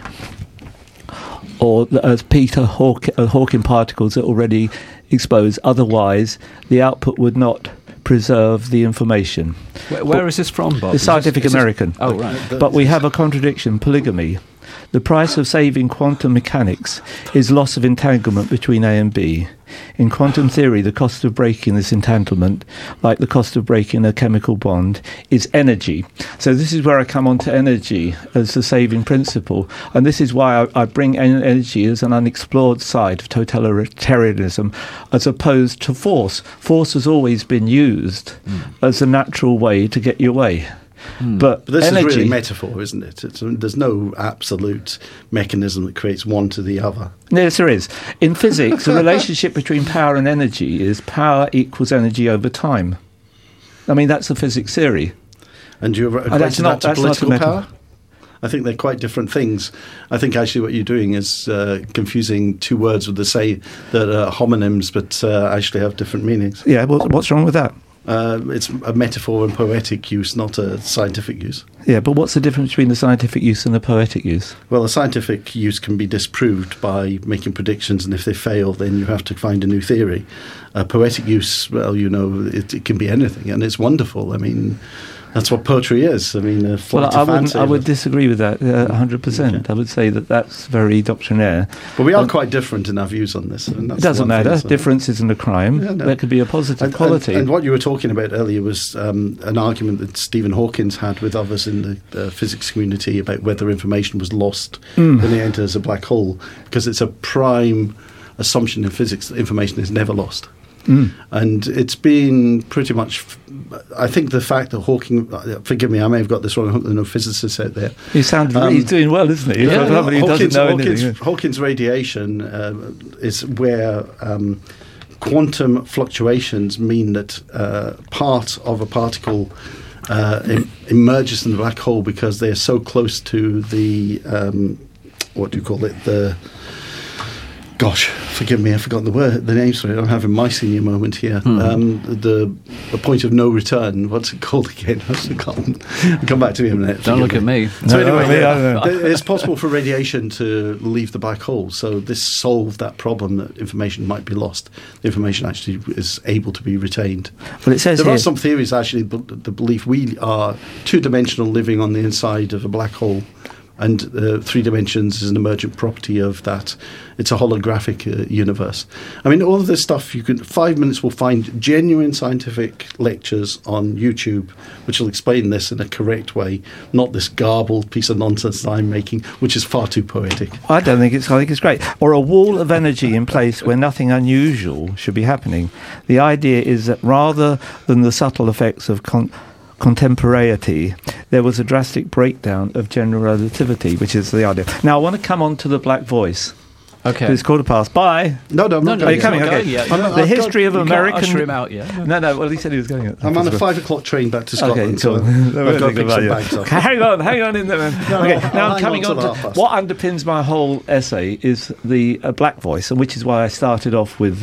or as Peter Hawking particles are already exposed, otherwise the output would not preserve the information. Where is this from, Bob? The Scientific American. Oh, right. But we have a contradiction, polygamy. The price of saving quantum mechanics is loss of entanglement between A and B. In quantum theory, the cost of breaking this entanglement, like the cost of breaking a chemical bond, is energy. So this is where I come on to energy as the saving principle. And this is why I bring energy as an unexplored side of totalitarianism as opposed to force. Force has always been used as a natural way to get your way. But this energy, is really metaphor, isn't it? There's no absolute mechanism that creates one to the other. Yes, there is. In physics, the relationship between power and energy is power equals energy over time. I mean, that's a physics theory. And you equate that's that not to a political metaphor. power? I think they're quite different things. I think actually what you're doing is confusing 2 words with that are homonyms but actually have different meanings. Yeah, well, what's wrong with that? It's a metaphor and poetic use, not a scientific use. Yeah, but what's the difference between the scientific use and the poetic use? Well, a scientific use can be disproved by making predictions, and if they fail, then you have to find a new theory. Poetic use, well, it can be anything, and it's wonderful. I mean, that's what poetry is. I mean, a flight of fancy. I would disagree with that 100%. Okay. I would say that that's very doctrinaire. But we are quite different in our views on this. And that's It doesn't one thing, matter. so- Difference isn't a crime. Yeah, no. There could be a positive quality. And what you were talking about earlier was an argument that Stephen Hawking's had with others in the physics community about whether information was lost when it enters a black hole, because it's a prime assumption in physics that information is never lost. And it's been pretty much, I think the fact that Hawking, forgive me, I may have got this wrong, I hope there are no physicists out there. He sounded he's doing well, isn't he? Yeah, Somebody who doesn't know anything. Hawking's radiation is where quantum fluctuations mean that part of a particle emerges in the black hole because they're so close to the, what do you call it, gosh, forgive me, I've forgotten the name, sorry, I'm having my senior moment here. The point of no return, what's it called again? I've forgotten. Come back to me in a minute. Don't look at me. So No, anyway, I don't know. it's possible for radiation to leave the black hole, so this solved that problem that information might be lost. The information actually is able to be retained. Well, it says There here, are some theories actually, the belief we are 2-dimensional living on the inside of a black hole, and 3 dimensions is an emergent property of that. It's a holographic universe. I mean, all of this stuff, 5 minutes will find genuine scientific lectures on YouTube, which will explain this in a correct way, not this garbled piece of nonsense that I'm making, which is far too poetic. I think it's great. Or a wall of energy in place where nothing unusual should be happening. The idea is that rather than the subtle effects of contemporaneity, there was a drastic breakdown of general relativity, which is the idea. Now, I want to come on to the Black Voice. Okay. It's quarter past. Bye. No, I'm not Are you coming? Okay. The history of American... Can't usher him out yet. No, well, he said he was going. I'm on a 5 o'clock train back to Scotland. Okay, cool. So I've got to pick some bags up. Hang on in there, man. Now I'm coming on to what underpins my whole essay is the Black Voice, and which is why I started off with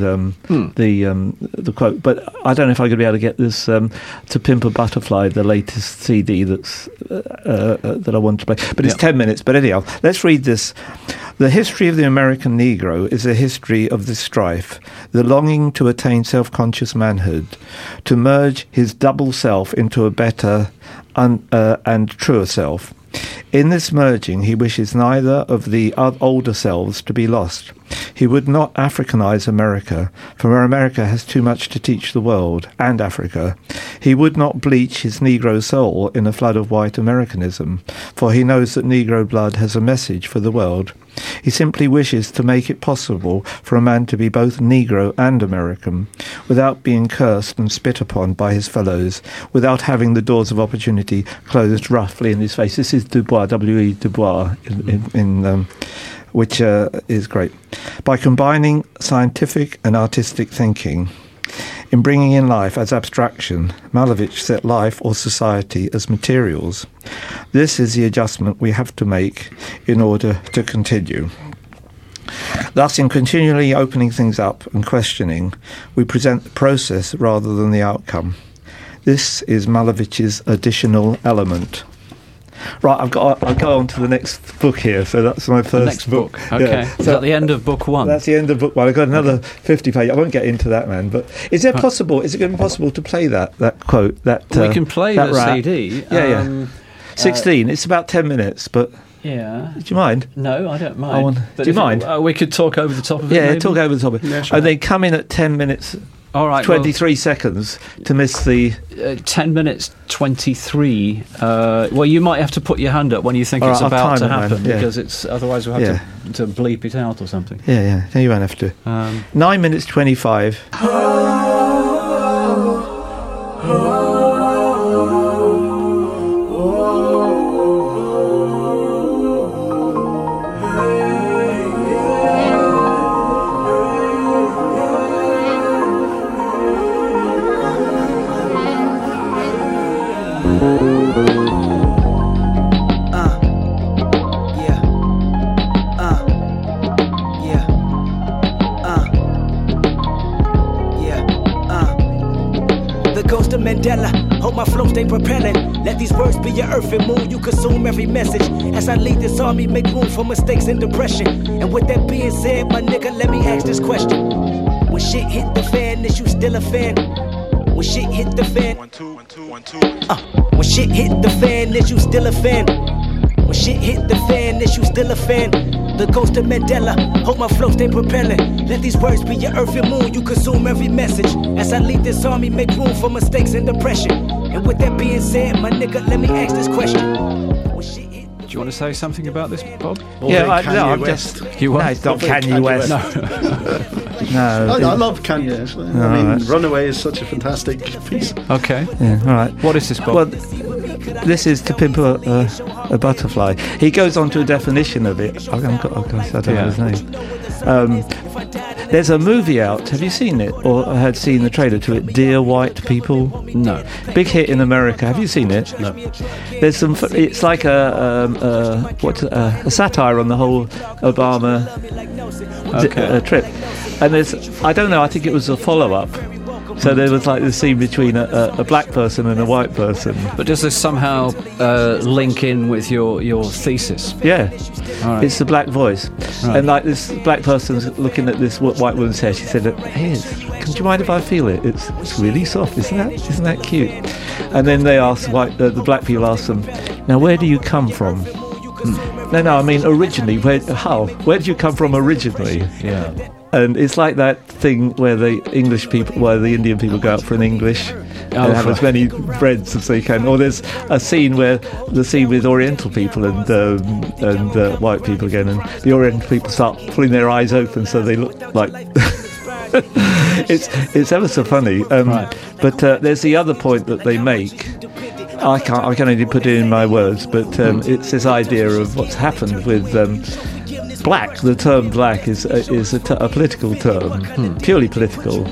the quote. But I don't know if I'm going to be able to get this To Pimp a Butterfly, the latest CD that I want to play. But it's 10 minutes. But anyhow, let's read this. The history of the American Negro is a history of the strife, the longing to attain self-conscious manhood, to merge his double self into a better and truer self. In this merging, he wishes neither of the older selves to be lost. He would not Africanize America, for America has too much to teach the world, and Africa. He would not bleach his Negro soul in a flood of white Americanism, for he knows that Negro blood has a message for the world. He simply wishes to make it possible for a man to be both Negro and American, without being cursed and spit upon by his fellows, without having the doors of opportunity closed roughly in his face. This is Du Bois, W.E. Du Bois, which is great. By combining scientific and artistic thinking, in bringing in life as abstraction, Malevich set life or society as materials. This is the adjustment we have to make in order to continue. Thus, in continually opening things up and questioning, we present the process rather than the outcome. This is Malevich's additional element. Right, I'll go on to the next book here. So that's my first next book. Okay. Yeah. Is that the end of book 1? That's the end of book 1. I've got another 50 pages. I won't get into that, man. But is it going to be possible to play that quote? We can play that the rap? CD. Yeah. 16. It's about 10 minutes, but... Yeah. Do you mind? No, I don't mind. Do you mind? We could talk over the top of it. Yeah, maybe? talk over the top of it. Yeah, sure. And then come in at 10 minutes... All right, 23 seconds to miss the... 10 minutes 23. Well, you might have to put your hand up when you think it's about to happen, because it's otherwise we'll have to bleep it out or something. Yeah. No, you won't have to. 9 minutes 25. Hope my flow stay propelling. Let these words be your earth and moon. You consume every message. As I lead this army, make room for mistakes and depression. And with that being said, my nigga, let me ask this question. When shit hit the fan, is you still a fan? When shit hit the fan. 1 2 1 2 1 2. When shit hit the fan, is you still a fan? When shit hit the fan, is you still a fan? The ghost of Mandela, hope my flow stay propelling. Let these words be your earth and moon, you consume every message. As I lead this army, make room for mistakes and depression. And with that being said, my nigga, let me ask this question. Do you want to say something about this, Bob? I'm just... No, it's not Kanye West. No. I love Kanye, actually. Runaway is such a fantastic piece. Okay. Yeah, all right. What is this, Bob? Well, this is To Pimp a Butterfly. He goes on to a definition of it. I don't know his name. There's a movie out. Have you seen it or had seen the trailer to it? Dear White People. No. Big hit in America. Have you seen it? No. There's some. It's like a satire on the whole Obama trip. And there's. I don't know. I think it was a follow-up. So there was like the scene between a black person and a white person. But does this somehow link in with your thesis? Yeah. All right. It's the black voice. Right. And like this black person's looking at this white woman's hair. She said, "Hey, do you mind if I feel it? It's really soft, isn't that cute?" And then they ask the black people ask them, "Now where do you come from?" No, I mean originally. Where did you come from originally? Yeah. And it's like that thing where the Indian people go out for an English and have as many breads as they can. Or there's a scene with Oriental people and white people again, and the Oriental people start pulling their eyes open so they look like. It's ever so funny. Right. But there's the other point that they make. I can only put it in my words, but it's this idea of what's happened with. Black. The term black is a political term, purely political,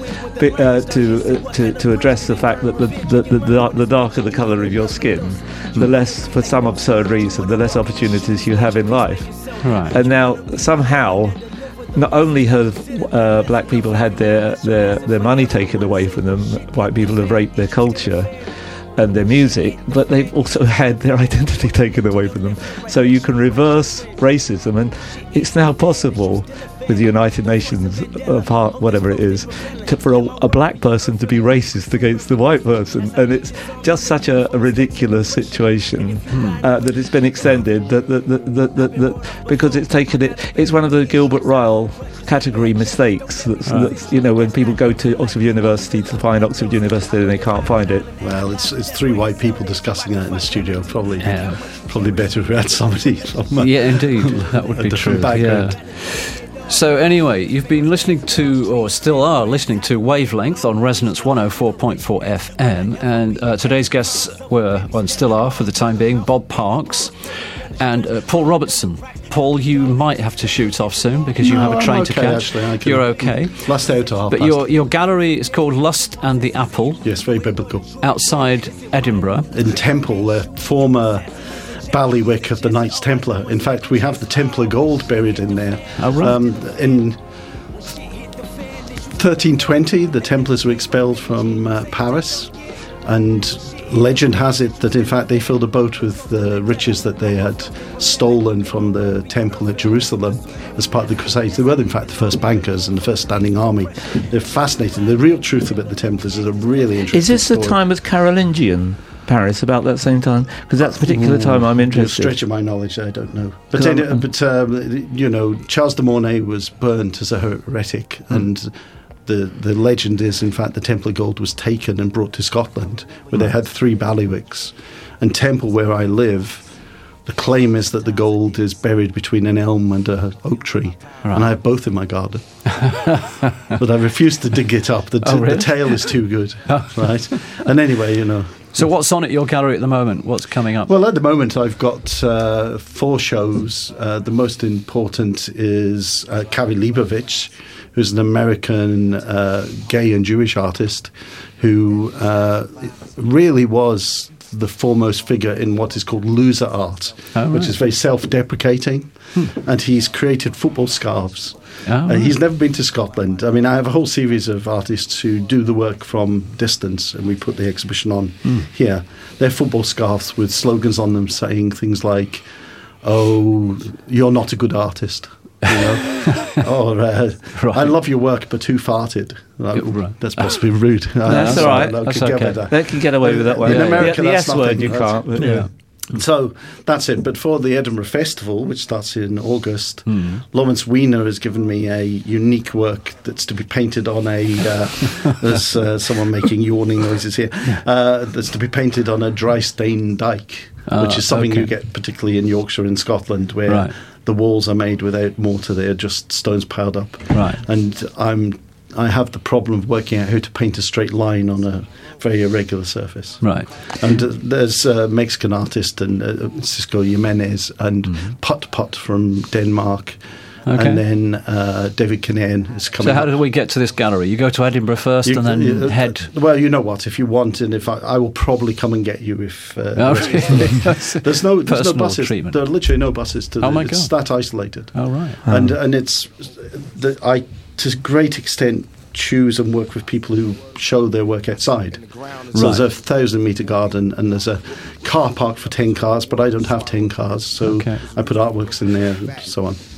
to address the fact that the darker the colour of your skin, the less, for some absurd reason, the less opportunities you have in life. Right. And now somehow, not only have black people had their money taken away from them, white people have raped their culture and their music, but they've also had their identity taken away from them. So you can reverse racism, and it's now possible with the United Nations, whatever it is, for a black person to be racist against the white person, and it's just such a ridiculous situation that it's been extended. That because it's taken it's one of the Gilbert Ryle category mistakes. That's when people go to Oxford University to find Oxford University and they can't find it. Well, it's three white people discussing that in the studio. Probably better if we had somebody from indeed, that would be true. Background. Yeah. So anyway, you've been listening to, or still are listening to, Wavelength on Resonance 104.4 FM, and today's guests were, and still are for the time being, Bob Parks and Paul Robertson. Paul, you might have to shoot off soon because you have a train to catch. Actually, you're okay. Last out to half But past. your gallery is called Lust and the Apple. Yes, very biblical. Outside Edinburgh. In Temple, the former bailiwick of the Knights Templar. In fact, we have the Templar gold buried in there. Oh, right. In 1320, the Templars were expelled from Paris, and legend has it that in fact they filled a boat with the riches that they had stolen from the temple at Jerusalem as part of the Crusades. They were in fact the first bankers and the first standing army. They're fascinating. The real truth about the Templars is a really interesting Is this story. the time of Carolingian Paris, about that same time? Because that's a particular time I'm interested. Stretch of my knowledge, I don't know. But Charles de Mornay was burnt as a heretic, and the legend is, in fact, the Templar gold was taken and brought to Scotland, where they had 3 bailiwicks. And Temple, where I live, the claim is that the gold is buried between an elm and an oak tree. Right. And I have both in my garden. But I refuse to dig it up. The tale is too good. Right? And anyway, So what's on at your gallery at the moment? What's coming up? Well, at the moment I've got 4 shows. The most important is Kari Leibovich, who's an American gay and Jewish artist who really was the foremost figure in what is called loser art, which is very self-deprecating. And he's created football scarves. He's never been to Scotland. I mean, I have a whole series of artists who do the work from distance, and we put the exhibition on here. They're football scarves with slogans on them saying things like, "Oh, you're not a good artist," or right. "I love your work, but who farted?" That's possibly rude. That's all right. That's okay. They can get away with that one. In America, the that's S word nothing. you can't. But, yeah. So that's it. But for the Edinburgh Festival, which starts in August, Lawrence Weiner has given me a unique work that's to be painted on there's someone making yawning noises here. That's to be painted on a dry stone dike, which is something you get particularly in Yorkshire and Scotland, where the walls are made without mortar. They're just stones piled up. Right. And I have the problem of working out how to paint a straight line on a very irregular surface. Right. And there's a Mexican artist, and Cisco Jimenez, and Putt from Denmark. Okay. And then David Kinane is coming. So how do we get to this gallery? You go to Edinburgh first and then head... Well, you know what, if you want, and if I will probably come and get you if... There's no buses. Treatment. There are literally no buses. It's that isolated. Oh, right. And it's... I, to a great extent, choose and work with people who show their work outside. So there's a 1,000-metre garden, and there's a car park for 10 cars, but I don't have 10 cars, so I put artworks in there and so on.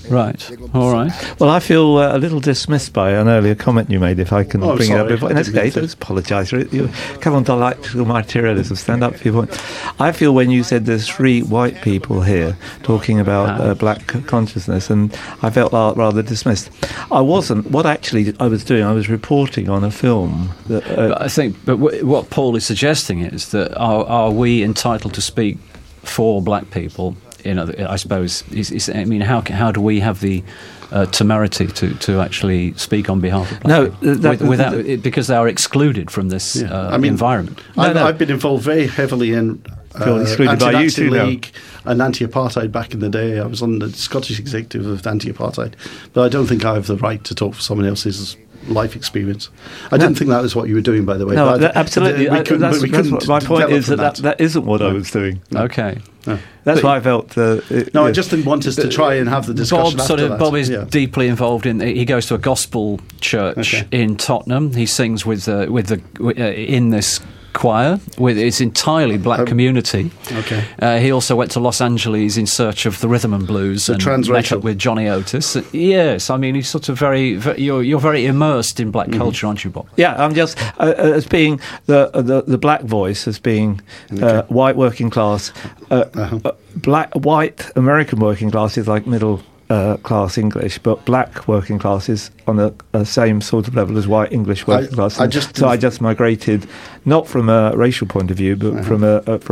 Right. All right. Well, I feel a little dismissed by an earlier comment you made, if I can bring it up. In this case, don't apologise. You come on, dialectical materialism, stand up for your point. I feel when you said there's 3 white people here talking about black consciousness, and I felt rather dismissed. I wasn't. What actually I was doing, I was reporting on a film. But I think what Paul is suggesting is that are we entitled to speak for black people? I suppose. I mean, how do we have the temerity to actually speak on behalf of black people without because they are excluded from this environment? I've been involved very heavily in Anti-Nazi League and anti-apartheid back in the day. I was on the Scottish executive of anti-apartheid, but I don't think I have the right to talk for someone else's life experience. I didn't think that was what you were doing, by the way. No, absolutely. My point is that isn't what I was doing. Okay. That's why I felt... I just didn't want us to try and have the discussion Bob is deeply involved in... He goes to a gospel church in Tottenham. He sings in this choir. It's entirely black community. Okay. He also went to Los Angeles in search of the rhythm and blues and met up with Johnny Otis. Yes, I mean, he's sort of you're very immersed in black culture, aren't you, Bob? Yeah, I'm just as being the black voice, as being white working class. White American working class is like middle class English, but black working class is on the same sort of level as white English working class. I just migrated, not from a racial point of view, but from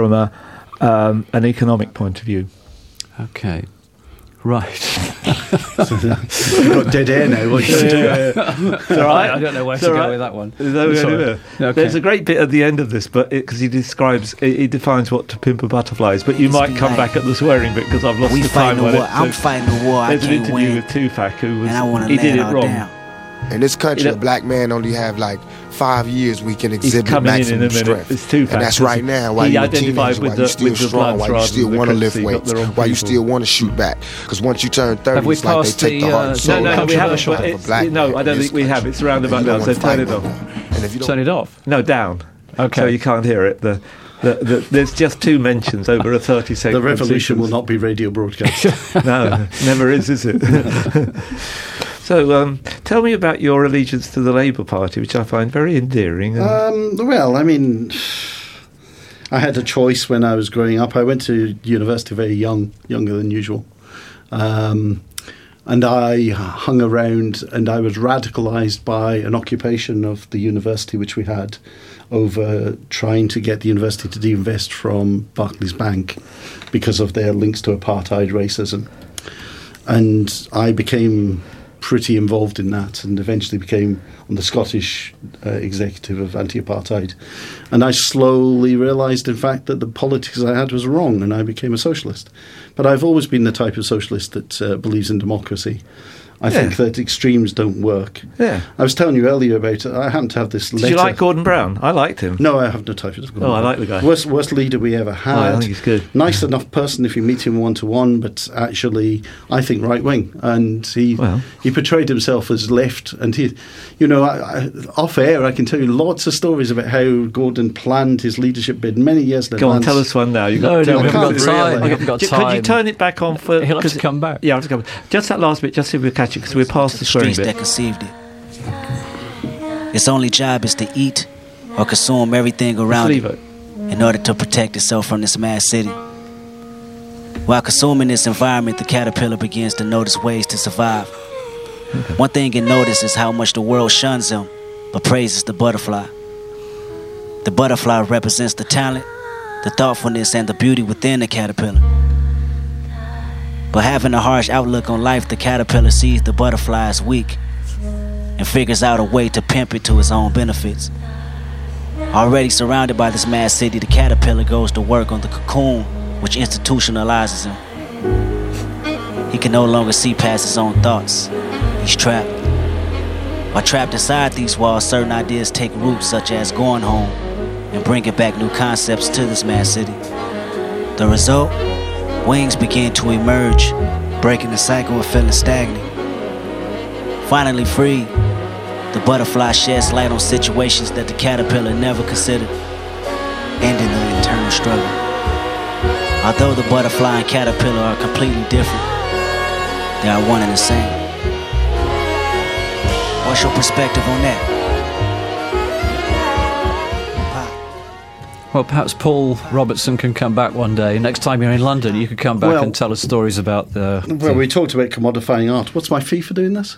an economic point of view. Okay. Right. You've got dead air now. What you do? I don't know where to go with that one. There's a great bit at the end of this, but because he defines what to pimp a butterfly is. But you might come back at the swearing bit because I've lost the time on it. I'm fighting the war. There's an interview with Tupac he did it wrong. Down. In this country, a black man only have like 5 years we can exhibit maximum strength. It's Tupac. And that's right now. Why you're a teenager, why you still strong, why you still want to lift weights, why you still want to shoot back. Because once you turn 30, it's like they take the heart and soul out of a black man. I don't think we have. It's around about now, so turn it off. And if you turn it off? No, down. Okay. So you can't hear it. There's just 2 mentions over a 30-second. The revolution will not be radio broadcast. No, never is it? So, tell me about your allegiance to the Labour Party, which I find very endearing. Well, I mean, I had a choice when I was growing up. I went to university very young, younger than usual. And I hung around and I was radicalised by an occupation of the university which we had over trying to get the university to divest from Barclays Bank because of their links to apartheid racism. And I became pretty involved in that and eventually became on the Scottish executive of anti-apartheid. And I slowly realised, in fact, that the politics I had was wrong and I became a socialist. But I've always been the type of socialist that believes in democracy. I think that extremes don't work. Yeah. I was telling you earlier about I happen to have this letter. Did you like Gordon Brown? I liked him. No, I have no type of Gordon Brown. I like the guy. Worst leader we ever had. I think he's good. Nice enough person if you meet him one-to-one, but actually, I think right-wing. And he portrayed himself as left. And he, off air, I can tell you lots of stories about how Gordon planned his leadership bid many years in advance. Go on, tell us one now. We haven't got time. Could you turn it back on for... He'll have to come back. Yeah, I'll have to come back. Just that last bit, just so we catch it, because we're past the swearing bit. That conceived it. Its only job is to eat or consume everything around it in order to protect itself from this mad city. While consuming this environment, the caterpillar begins to notice ways to survive. Okay. One thing it notices is how much the world shuns him, but praises the butterfly. The butterfly represents the talent, the thoughtfulness, and the beauty within the caterpillar. But having a harsh outlook on life, the caterpillar sees the butterfly as weak and figures out a way to pimp it to his own benefits. Already surrounded by this mad city, the caterpillar goes to work on the cocoon, which institutionalizes him. He can no longer see past his own thoughts. He's trapped. While trapped inside these walls, certain ideas take root, such as going home and bringing back new concepts to this mad city. The result? Wings begin to emerge, breaking the cycle of feeling stagnant. Finally free, the butterfly sheds light on situations that the caterpillar never considered, ending the internal struggle. Although the butterfly and caterpillar are completely different, They are one and the same. What's your perspective on that? Well, perhaps Paul Robertson can come back one day. Next time you're in London, you could come back and tell us stories about the... Well, we talked about commodifying art. What's my fee for doing this?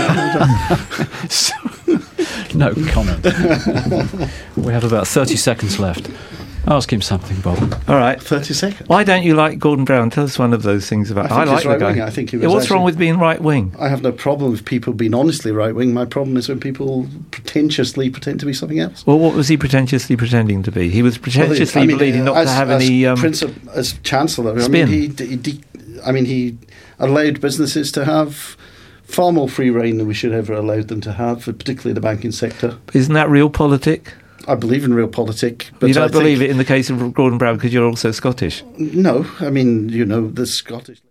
No comment. We have about 30 seconds left. Ask him something, Bob. All right. 30 seconds. Why don't you like Gordon Brown? Tell us one of those things about... I like the guy. I think he was what's wrong with being right-wing? I have no problem with people being honestly right-wing. My problem is when people pretentiously pretend to be something else. Well, what was he pretentiously pretending to be? He was pretentiously believing not to have any... as Chancellor, spin. He allowed businesses to have far more free rein than we should ever allow them to have, particularly the banking sector. Isn't that realpolitik? I believe in realpolitik. But you don't believe it in the case of Gordon Brown because you're also Scottish? No, the Scottish...